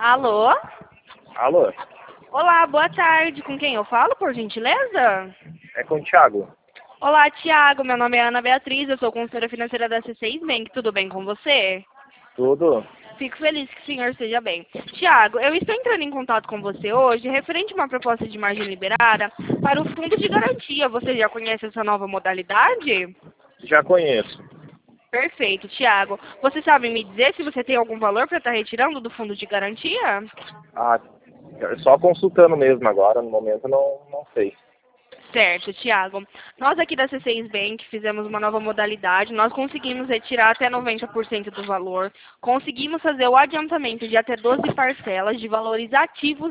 Alô? Alô, Olá, boa tarde. Com quem eu falo, por gentileza? é com o Thiago. Olá, Tiago. Meu nome é Ana Beatriz. Eu sou consultora financeira da C6 Bank. Tudo bem com você? Tudo? Fico feliz que o senhor esteja bem. Tiago, eu estou entrando em contato com você hoje referente a uma proposta de margem liberada para o fundo de garantia. Você já conhece essa nova modalidade? Já conheço. Perfeito, Tiago. Você sabe me dizer se você tem algum valor para estar retirando do fundo de garantia? Ah, só consultando mesmo agora, no momento não sei. Certo, Tiago. Nós aqui da C6 Bank fizemos uma nova modalidade. Nós conseguimos retirar até 90% do valor. Conseguimos fazer o adiantamento de até 12 parcelas de valores ativos